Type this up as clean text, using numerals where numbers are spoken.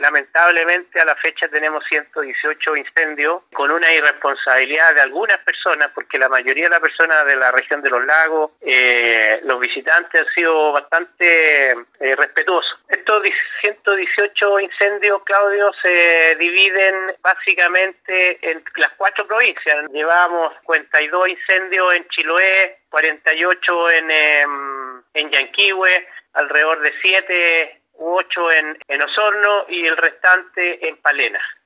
Lamentablemente a la fecha tenemos 118 incendios con una irresponsabilidad de algunas personas, porque la mayoría de las personas de la región de los lagos, los visitantes han sido bastante respetuosos. Estos 118 incendios, Claudio, se dividen básicamente en las 4 provincias. Llevamos 52 incendios en Chiloé, 48 en Yanquihue, alrededor de 7 u 8 en Osorno y el restante en Palena.